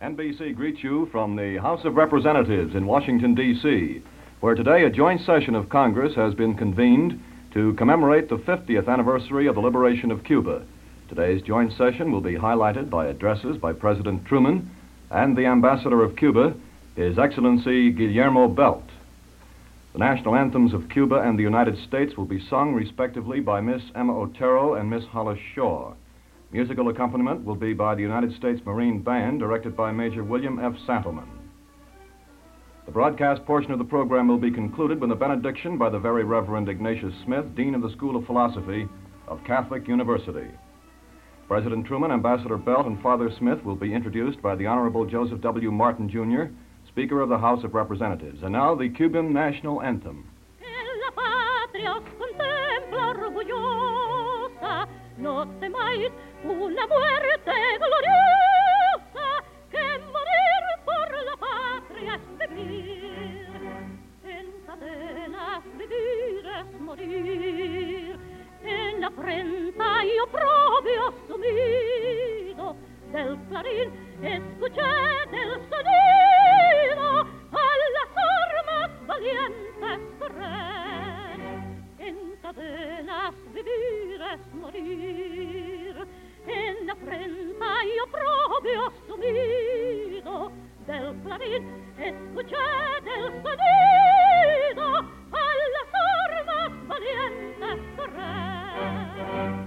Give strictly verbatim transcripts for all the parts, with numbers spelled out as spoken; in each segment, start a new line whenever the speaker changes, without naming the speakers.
N B C greets you from the House of Representatives in Washington, D C, where today a joint session of Congress has been convened to commemorate the fiftieth anniversary of the liberation of Cuba. Today's joint session will be highlighted by addresses by President Truman and the Ambassador of Cuba, His Excellency Guillermo Belt. The national anthems of Cuba and the United States will be sung respectively by Miss Emma Otero and Miss Hollis Shaw. Musical accompaniment will be by the United States Marine Band, directed by Major William F. Santelman. The broadcast portion of the program will be concluded with a benediction by the Very Reverend Ignatius Smith, Dean of the School of Philosophy of Catholic University. President Truman, Ambassador Belt, and Father Smith will be introduced by the Honorable Joseph W. Martin, Junior, Speaker of the House of Representatives. And now, the Cuban National Anthem.
No temáis una muerte gloriosa, que morir por la patria es vivir. En cadenas vivir es morir, en afrenta y oprobio sumido del clarín escuché del sonido a las armas valientes correr. En cadenas vivir es morir, en afrenta y oprobio sumido del clarín escuché del sonido a las armas valientes correr.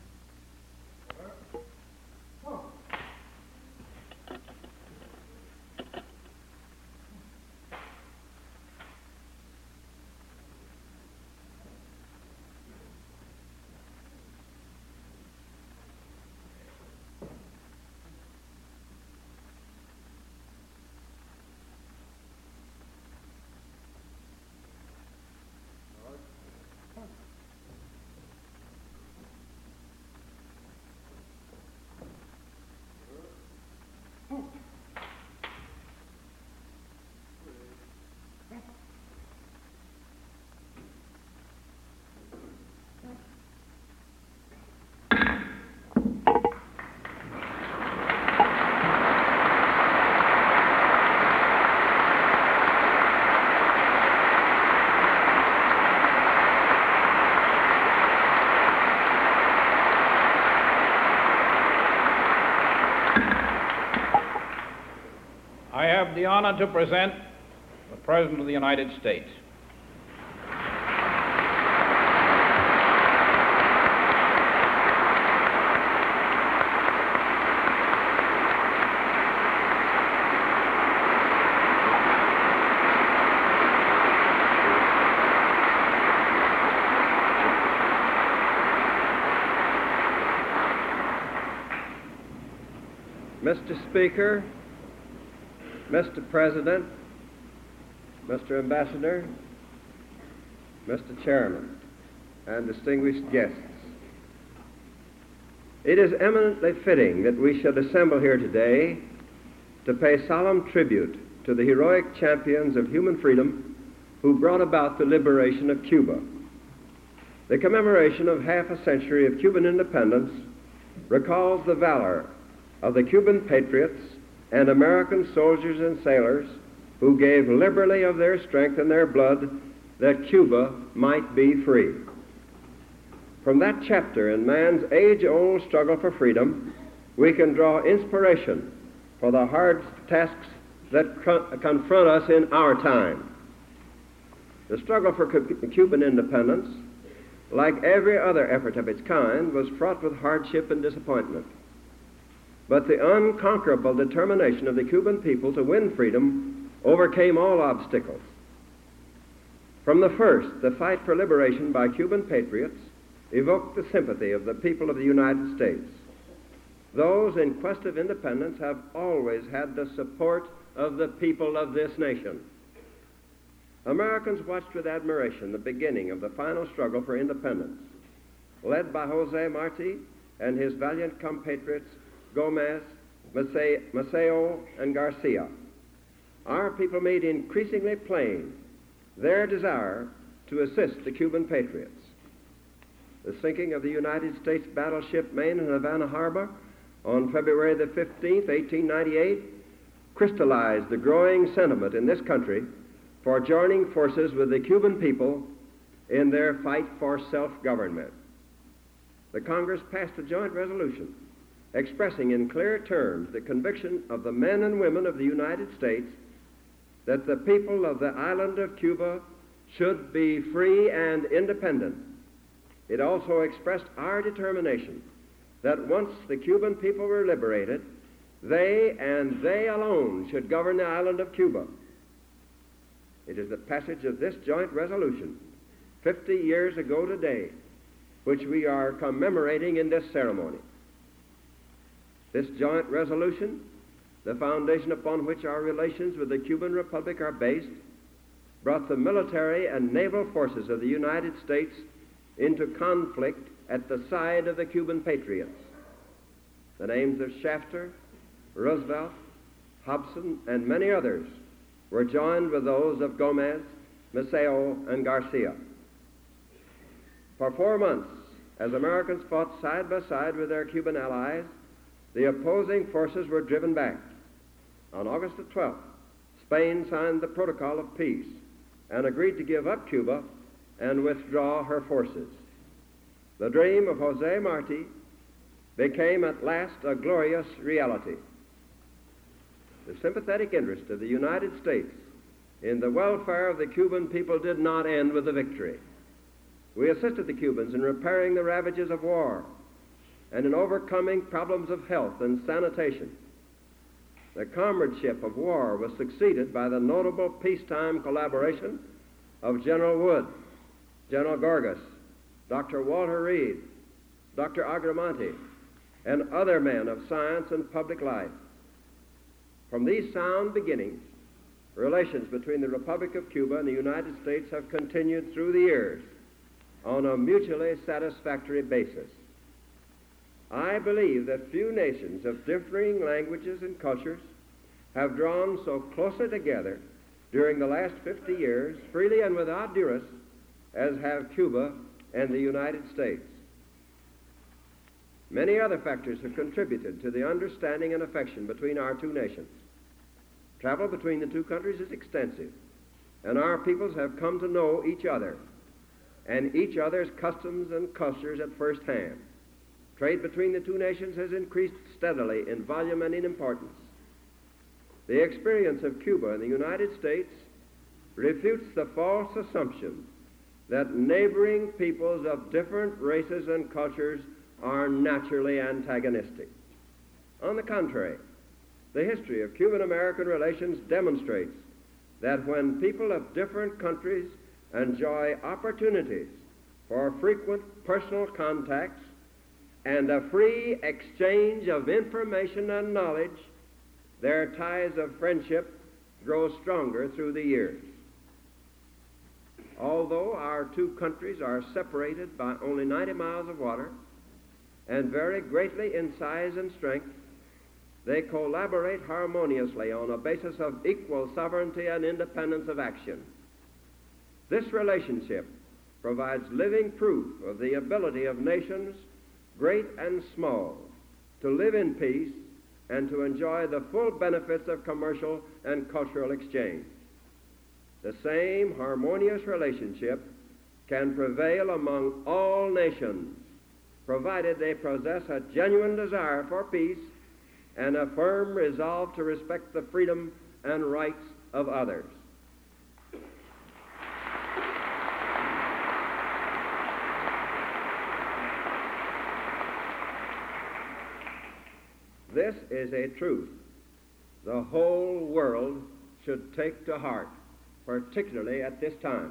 I have the honor to present the President of the United States.
Mister Speaker, Mister President, Mister Ambassador, Mister Chairman, and distinguished guests, it is eminently fitting that we should assemble here today to pay solemn tribute to the heroic champions of human freedom who brought about the liberation of Cuba. The commemoration of half a century of Cuban independence recalls the valor of the Cuban patriots and American soldiers and sailors who gave liberally of their strength and their blood that Cuba might be free. From that chapter in man's age-old struggle for freedom, we can draw inspiration for the hard tasks that confront us in our time. The struggle for Cuban independence, like every other effort of its kind, was fraught with hardship and disappointment. But the unconquerable determination of the Cuban people to win freedom overcame all obstacles. From the first, the fight for liberation by Cuban patriots evoked the sympathy of the people of the United States. Those in quest of independence have always had the support of the people of this nation. Americans watched with admiration the beginning of the final struggle for independence, led by Jose Marti and his valiant compatriots Gomez, Maceo, and Garcia. Our people made increasingly plain their desire to assist the Cuban patriots. The sinking of the United States battleship Maine in Havana Harbor on February the fifteenth, eighteen ninety-eight, crystallized the growing sentiment in this country for joining forces with the Cuban people in their fight for self-government. The Congress passed a joint resolution expressing in clear terms the conviction of the men and women of the United States that the people of the island of Cuba should be free and independent. It also expressed our determination that once the Cuban people were liberated, they and they alone should govern the island of Cuba. It is the passage of this joint resolution fifty years ago today which we are commemorating in this ceremony. This joint resolution, the foundation upon which our relations with the Cuban Republic are based, brought the military and naval forces of the United States into conflict at the side of the Cuban patriots. The names of Shafter, Roosevelt, Hobson, and many others were joined with those of Gomez, Maceo, and Garcia. For four months, as Americans fought side by side with their Cuban allies, the opposing forces were driven back. On August the twelfth, Spain signed the Protocol of Peace and agreed to give up Cuba and withdraw her forces. The dream of Jose Marti became at last a glorious reality. The sympathetic interest of the United States in the welfare of the Cuban people did not end with the victory. We assisted the Cubans in repairing the ravages of war and in overcoming problems of health and sanitation. The comradeship of war was succeeded by the notable peacetime collaboration of General Wood, General Gorgas, Doctor Walter Reed, Doctor Agramonte, and other men of science and public life. From these sound beginnings, relations between the Republic of Cuba and the United States have continued through the years on a mutually satisfactory basis. I believe that few nations of differing languages and cultures have drawn so closely together during the last fifty years, freely and without duress, as have Cuba and the United States. Many other factors have contributed to the understanding and affection between our two nations. Travel between the two countries is extensive, and our peoples have come to know each other and each other's customs and cultures at first hand. Trade between the two nations has increased steadily in volume and in importance. The experience of Cuba and the United States refutes the false assumption that neighboring peoples of different races and cultures are naturally antagonistic. On the contrary, the history of Cuban-American relations demonstrates that when people of different countries enjoy opportunities for frequent personal contacts and a free exchange of information and knowledge, their ties of friendship grow stronger through the years. Although our two countries are separated by only ninety miles of water and vary greatly in size and strength, they collaborate harmoniously on a basis of equal sovereignty and independence of action. This relationship provides living proof of the ability of nations, great and small, to live in peace and to enjoy the full benefits of commercial and cultural exchange. The same harmonious relationship can prevail among all nations, provided they possess a genuine desire for peace and a firm resolve to respect the freedom and rights of others. This is a truth the whole world should take to heart, particularly at this time.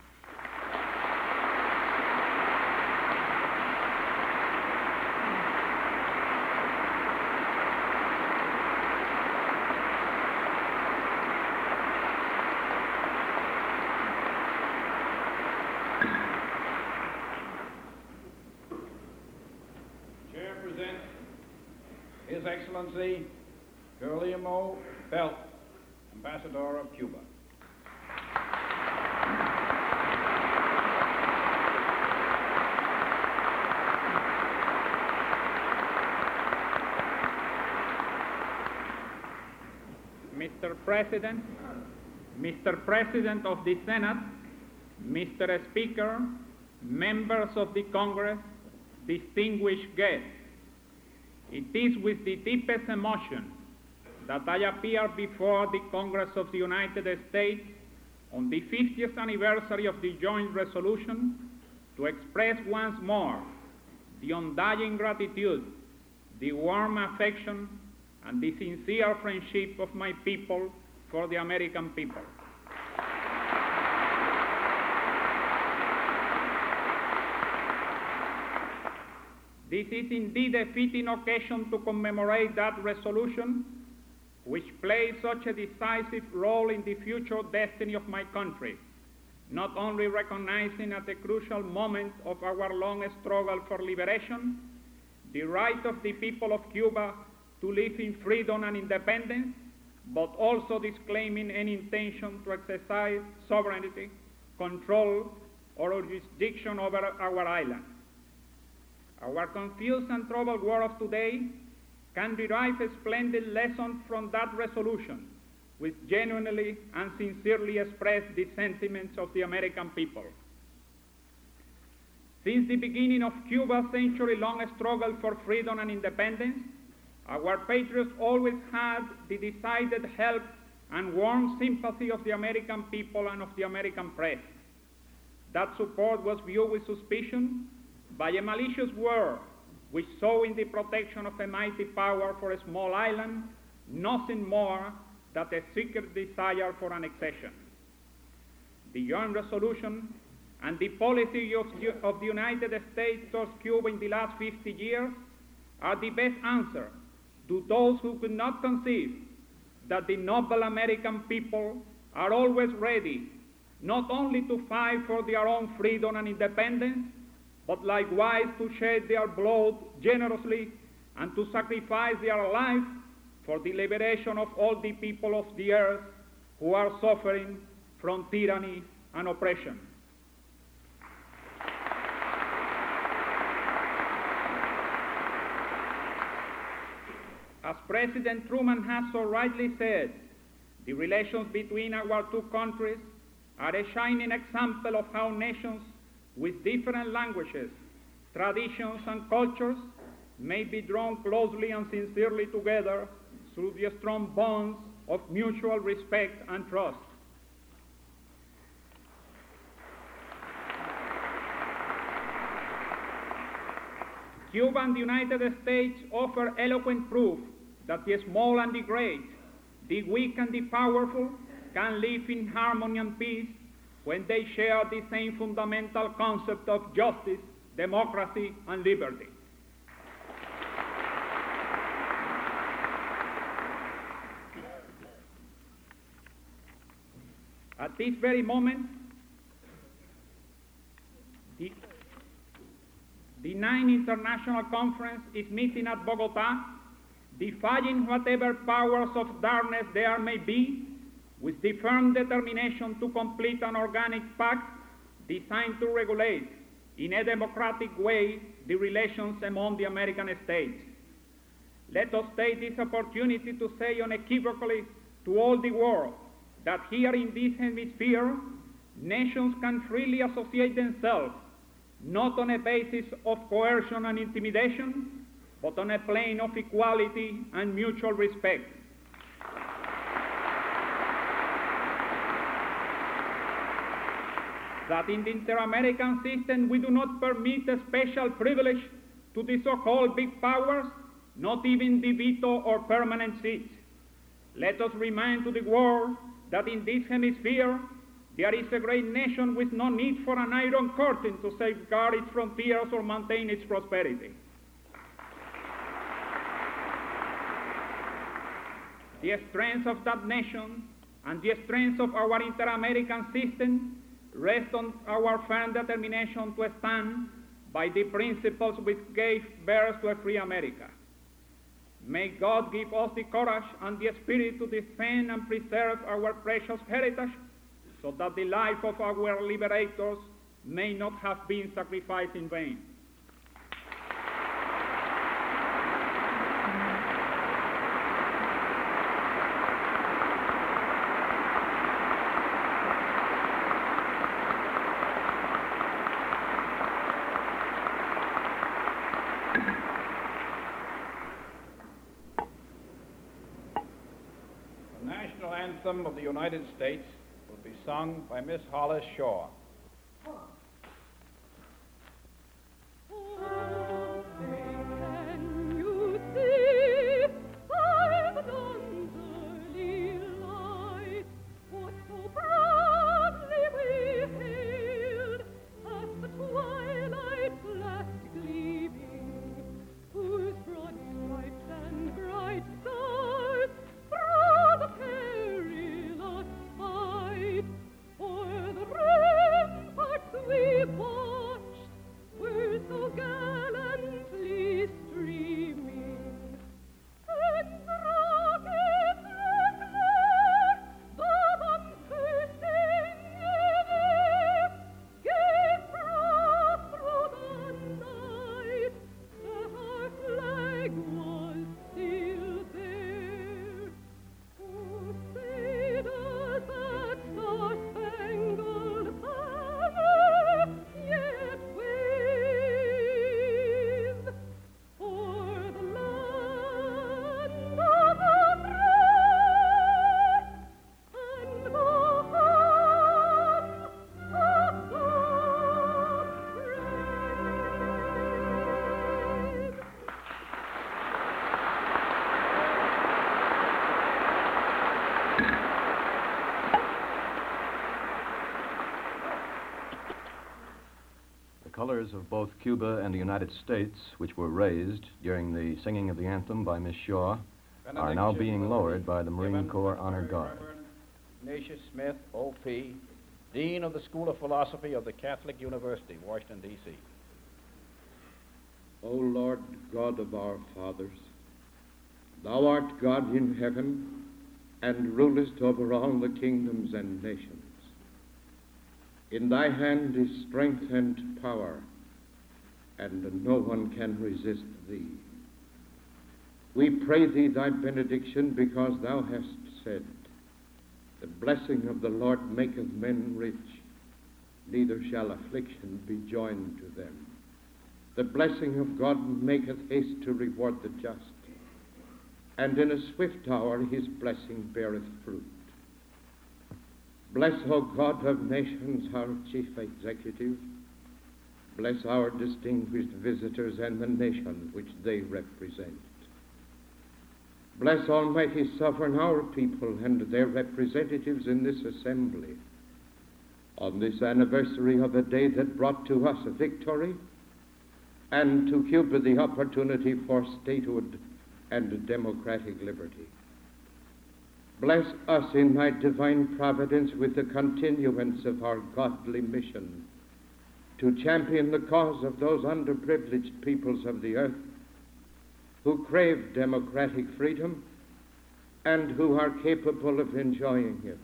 Chair presents His Excellency Guillermo Belt, Ambassador of Cuba.
President, Mister President of the Senate, Mister Speaker, members of the Congress, distinguished guests. It is with the deepest emotion that I appear before the Congress of the United States on the fiftieth anniversary of the joint resolution to express once more the undying gratitude, the warm affection, and the sincere friendship of my people for the American people. This is indeed a fitting occasion to commemorate that resolution, which plays such a decisive role in the future destiny of my country, not only recognizing at a crucial moment of our long struggle for liberation the right of the people of Cuba to live in freedom and independence, but also disclaiming any intention to exercise sovereignty, control, or jurisdiction over our island. Our confused and troubled world of today can derive a splendid lesson from that resolution, which genuinely and sincerely expressed the sentiments of the American people. Since the beginning of Cuba's century-long struggle for freedom and independence, our patriots always had the decided help and warm sympathy of the American people and of the American press. That support was viewed with suspicion by a malicious world which saw in the protection of a mighty power for a small island nothing more than a secret desire for annexation. The joint resolution and the policy of, of the United States towards Cuba in the last fifty years are the best answer to those who could not conceive that the noble American people are always ready not only to fight for their own freedom and independence, but likewise to shed their blood generously and to sacrifice their life for the liberation of all the people of the earth who are suffering from tyranny and oppression. As President Truman has so rightly said, the relations between our two countries are a shining example of how nations with different languages, traditions, and cultures may be drawn closely and sincerely together through the strong bonds of mutual respect and trust. Cuba and the United States offer eloquent proof that the small and the great, the weak and the powerful can live in harmony and peace when they share the same fundamental concept of justice, democracy, and liberty. At this very moment, the, the ninth International Conference is meeting at Bogota, defying whatever powers of darkness there may be, with the firm determination to complete an organic pact designed to regulate in a democratic way the relations among the American states. Let us take this opportunity to say unequivocally to all the world that here in this hemisphere, nations can freely associate themselves, not on a basis of coercion and intimidation, but on a plane of equality and mutual respect. That in the inter-American system we do not permit a special privilege to the so-called big powers, not even the veto or permanent seats. Let us remind to the world that in this hemisphere there is a great nation with no need for an iron curtain to safeguard its frontiers or maintain its prosperity. The strength of that nation and the strength of our inter-American system rest on our firm determination to stand by the principles which gave birth to a free America. May God give us the courage and the spirit to defend and preserve our precious heritage, so that the life of our liberators may not have been sacrificed in vain.
anthem of the United States will be sung by Miss Hollis Shaw.
The colors of both Cuba and the United States, which were raised during the singing of the anthem by Miss Shaw, are now being lowered by the Marine Corps Honor Guard.
Ignatius Smith, O P, Dean of the School of Philosophy of the Catholic University, Washington, D C
O Lord God of our fathers, thou art God in heaven and rulest over all the kingdoms and nations. In thy hand is strength and power, and no one can resist thee. We pray thee thy benediction, because thou hast said, the blessing of the Lord maketh men rich, neither shall affliction be joined to them. The blessing of God maketh haste to reward the just, and in a swift hour his blessing beareth fruit. Bless, O God of nations, our chief executive. Bless our distinguished visitors and the nation which they represent. Bless, Almighty Sovereign, our people and their representatives in this assembly on this anniversary of a day that brought to us a victory and to Cuba the opportunity for statehood and democratic liberty. Bless us in thy divine providence with the continuance of our godly mission to champion the cause of those underprivileged peoples of the earth who crave democratic freedom and who are capable of enjoying it.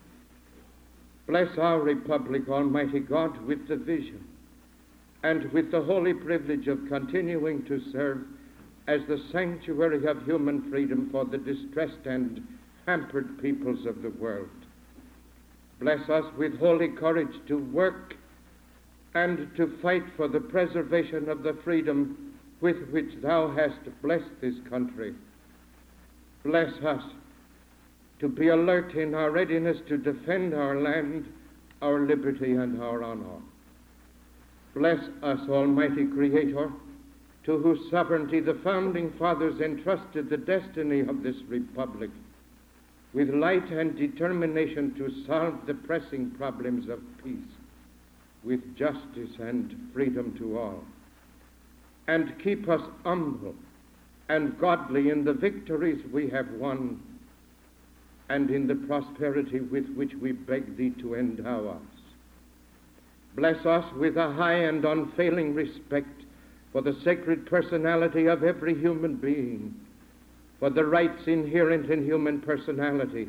Bless our republic, Almighty God, with the vision and with the holy privilege of continuing to serve as the sanctuary of human freedom for the distressed and hampered peoples of the world. Bless us with holy courage to work and to fight for the preservation of the freedom with which thou hast blessed this country. Bless us to be alert in our readiness to defend our land, our liberty, and our honor. Bless us, Almighty Creator, to whose sovereignty the founding fathers entrusted the destiny of this republic, with light and determination to solve the pressing problems of peace, with justice and freedom to all, and keep us humble and godly in the victories we have won and in the prosperity with which we beg thee to endow us. Bless us with a high and unfailing respect for the sacred personality of every human being, for the rights inherent in human personality,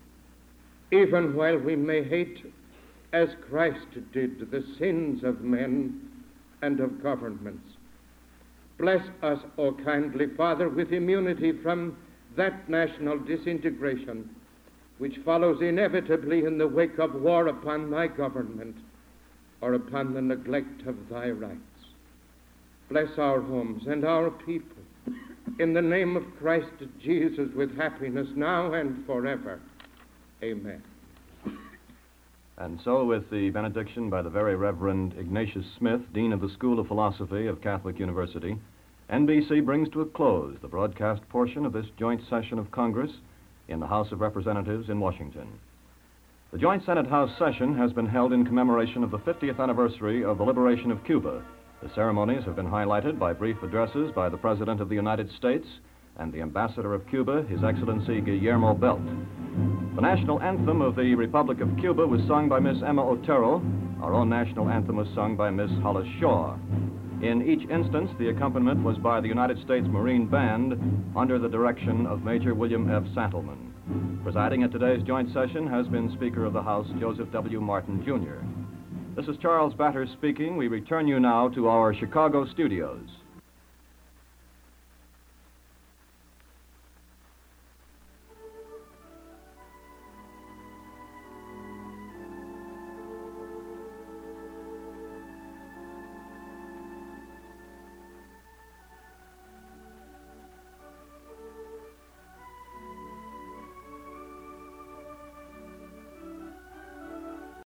even while we may hate, as Christ did, the sins of men and of governments. Bless us, O kindly Father, with immunity from that national disintegration which follows inevitably in the wake of war upon thy government or upon the neglect of thy rights. Bless our homes and our people, in the name of Christ Jesus, with happiness now and forever. Amen.
And so, with the benediction by the Very Reverend Ignatius Smith, Dean of the School of Philosophy of Catholic University, N B C brings to a close the broadcast portion of this joint session of Congress in the House of Representatives in Washington. The joint Senate House session has been held in commemoration of the fiftieth anniversary of the liberation of Cuba. The ceremonies have been highlighted by brief addresses by the President of the United States and the Ambassador of Cuba, His Excellency Guillermo Belt. The national anthem of the Republic of Cuba was sung by Miss Emma Otero. Our own national anthem was sung by Miss Hollis Shaw. In each instance, the accompaniment was by the United States Marine Band under the direction of Major William F. Santelman. Presiding at today's joint session has been Speaker of the House Joseph W. Martin, Junior This is Charles Batters speaking. We return you now to our Chicago studios.